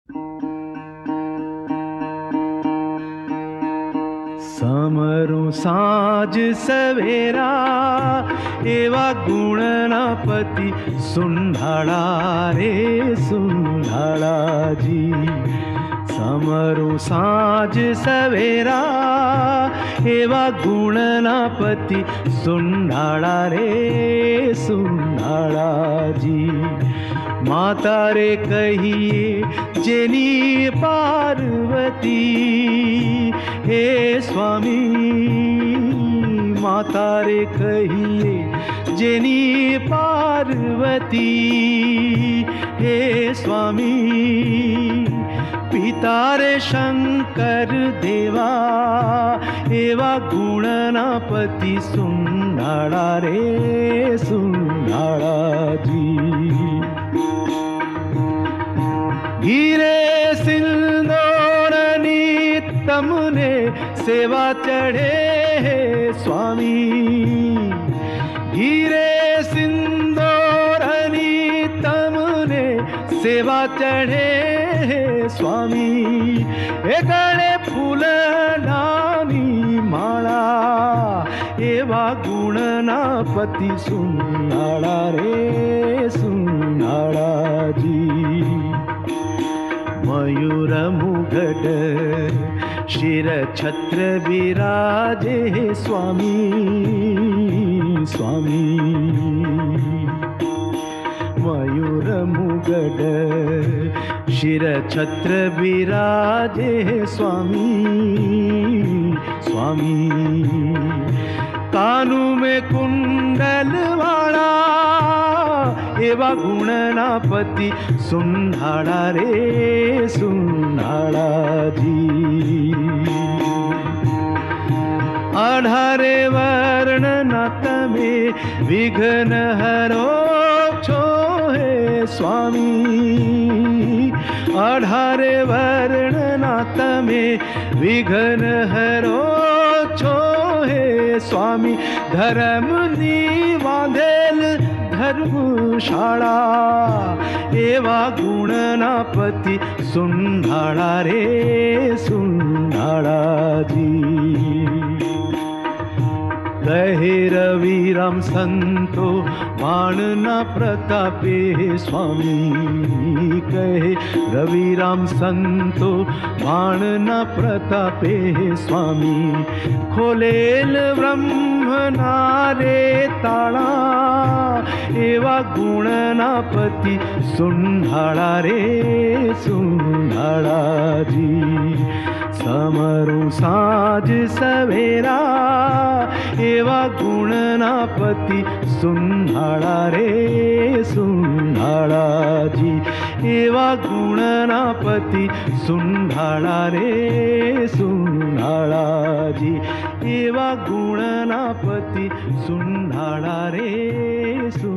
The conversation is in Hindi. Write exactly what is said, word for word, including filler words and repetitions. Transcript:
समरू साँझ सवेरा एवा गुणना पति सुंढाड़ा रे सुंढाड़ा जी। समरू साँझ सवेरा एवा गुणना पति सुंढाड़ा रे सुंढाड़ा जी। माता रे कहिए जेनी पार्वती हे स्वामी। माता रे कहिए जेनी पार्वती हे स्वामी। पिता रे शंकर देवा एवा गुणनापति सुंढाड़ा रे सुंढाड़ा जी। हीरे सिंदूर तमने सेवा चढ़े स्वामी। हीरे सिंदूर तमने सेवा चढ़े स्वामी। एगणे फूल नानी माला एवा गुणनापति सुंढाड़ा रे सुंढाड़ा जी। मयूर मुगट शिर छत्र विराजे स्वामी स्वामी। मयूर मुगट शिर छत्र विराजे स्वामी स्वामी। कानू में कुंडल वाला एवा गुणनापति सुंढाड़ा रे सुंढाड़ा जी। अठारे वर्ण नत में विघ्न हरो छोहे स्वामी। अठारे वर्ण नत में विघ्न हरो छोहे स्वामी। धर्म निवाधेल धर्मशाला एवा गुणनापति सुंढाड़ा रे सुंढाड़ा जी। कहे रविराम संतो बाण न प्रतापे स्वामी। कहे रविराम संतो बाण न प्रतापे स्वामी। खोलेल ब्रह्म नारे ताड़ा एवा गुणनापति सुंढाड़ा रे सुंढाड़ा जी। समरू साँझ सवेरा एवा गुणनापति सुंढाड़ा रे सुंढाड़ा जी। एवा गुणनापति सुंढाड़ा रे सुंढाड़ा जी। एवा गुणनापति सुंढाड़ा रे सुंढाड़ा।